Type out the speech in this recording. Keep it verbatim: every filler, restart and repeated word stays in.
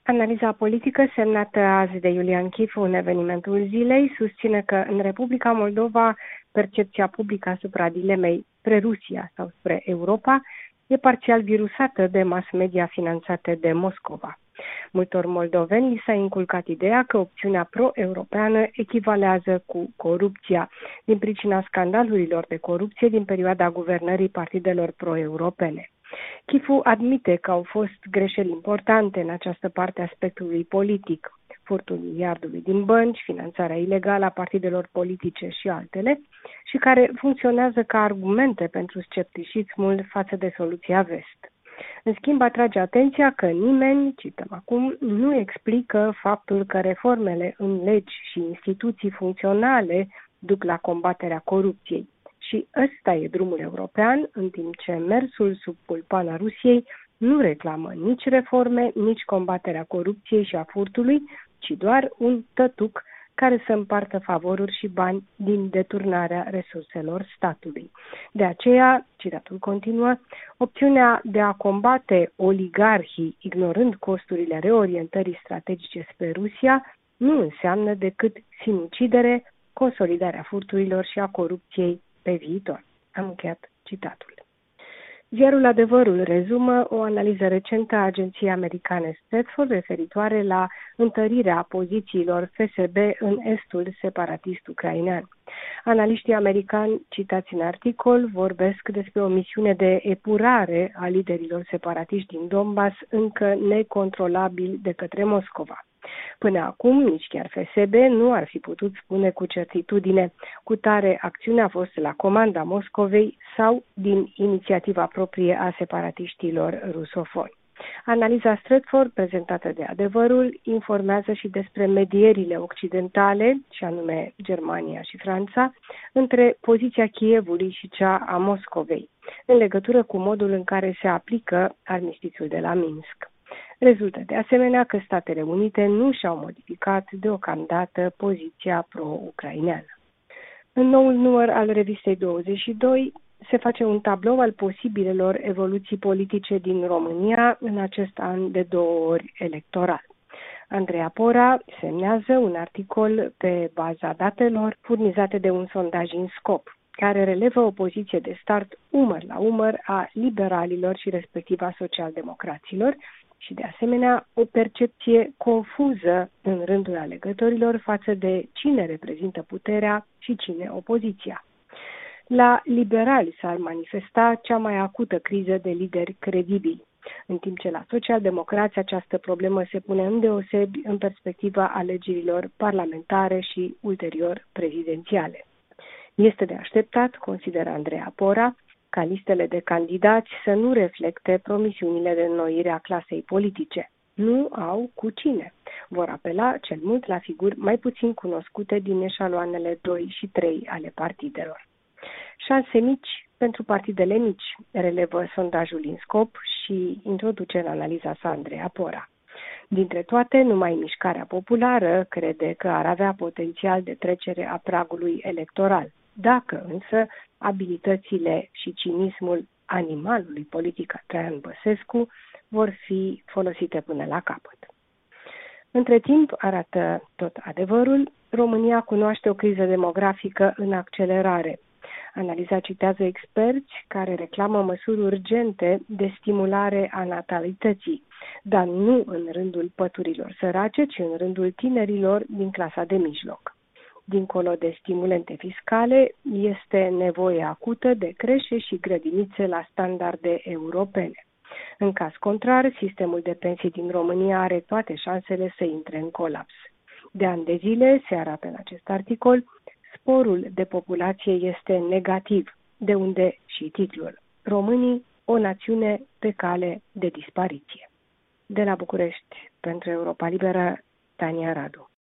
Analiza politică semnată azi de Iulian Chifu în evenimentul zilei susține că în Republica Moldova percepția publică asupra dilemei spre Rusia sau spre Europa e parțial virusată de mass media finanțate de Moscova. Multor moldoveni li s-a inculcat ideea că opțiunea pro-europeană echivalează cu corupția, din pricina scandalurilor de corupție din perioada guvernării partidelor pro-europene. Chifu admite că au fost greșeli importante în această parte a spectrului politic, furtul miliardului din bănci, finanțarea ilegală a partidelor politice și altele, și care funcționează ca argumente pentru scepticismul față de soluția vest. În schimb, atrage atenția că nimeni, cităm acum, nu explică faptul că reformele în legi și instituții funcționale duc la combaterea corupției. Și ăsta e drumul european, în timp ce mersul sub pulpana Rusiei nu reclamă nici reforme, nici combaterea corupției și a furtului, ci doar un tătuc care să împartă favoruri și bani din deturnarea resurselor statului. De aceea, citatul continuă, opțiunea de a combate oligarhii ignorând costurile reorientării strategice spre Rusia nu înseamnă decât sinucidere, consolidarea furturilor și a corupției pe viitor. Am încheiat citatul. Ziarul Adevărul rezumă o analiză recentă a agenției americane Stratford referitoare la întărirea pozițiilor F S B în estul separatist ucrainean. Analiștii americani citați în articol vorbesc despre o misiune de epurare a liderilor separatiști din Donbass încă necontrolabili de către Moscova. Până acum, nici chiar F S B nu ar fi putut spune cu certitudine cu tare acțiunea a fost la comanda Moscovei sau din inițiativa proprie a separatiștilor rusofoni. Analiza Stratford, prezentată de Adevărul, informează și despre medierile occidentale, și anume Germania și Franța, între poziția Kievului și cea a Moscovei, în legătură cu modul în care se aplică armistițiul de la Minsk. Rezultă de asemenea că Statele Unite nu și-au modificat deocamdată poziția pro-ucraineană. În noul număr al revistei douăzeci și doi se face un tablou al posibilelor evoluții politice din România în acest an de două ori electoral. Andreea Pora semnează un articol pe baza datelor furnizate de un sondaj INSCOP, care relevă o poziție de start umăr la umăr a liberalilor și respectiv a socialdemocraților, și de asemenea o percepție confuză în rândul alegătorilor față de cine reprezintă puterea și cine opoziția. La liberali s-ar manifesta cea mai acută criză de lideri credibili, în timp ce la socialdemocrați această problemă se pune îndeosebi în perspectiva alegerilor parlamentare și ulterior prezidențiale. Este de așteptat, consideră Andreea Pora, ca listele de candidați să nu reflecte promisiunile de înnoire a clasei politice. Nu au cu cine. Vor apela cel mult la figuri mai puțin cunoscute din eșaloanele doi și trei ale partidelor. Șanse mici pentru partidele mici, relevă sondajul INSCOP și introduce în analiza sa Andreea Pora. Dintre toate, numai Mișcarea Populară crede că ar avea potențial de trecere a pragului electoral, dacă însă abilitățile și cinismul animalului politic Traian Băsescu vor fi folosite până la capăt. Între timp, arată tot Adevărul, România cunoaște o criză demografică în accelerare. Analiza citează experți care reclamă măsuri urgente de stimulare a natalității, dar nu în rândul păturilor sărace, ci în rândul tinerilor din clasa de mijloc. Dincolo de stimulente fiscale, este nevoie acută de creșe și grădinițe la standarde europene. În caz contrar, sistemul de pensii din România are toate șansele să intre în colaps. De ani de zile, se arată în acest articol, sporul de populație este negativ, de unde și titlul: Românii, o națiune pe cale de dispariție. De la București, pentru Europa Liberă, Tania Radu.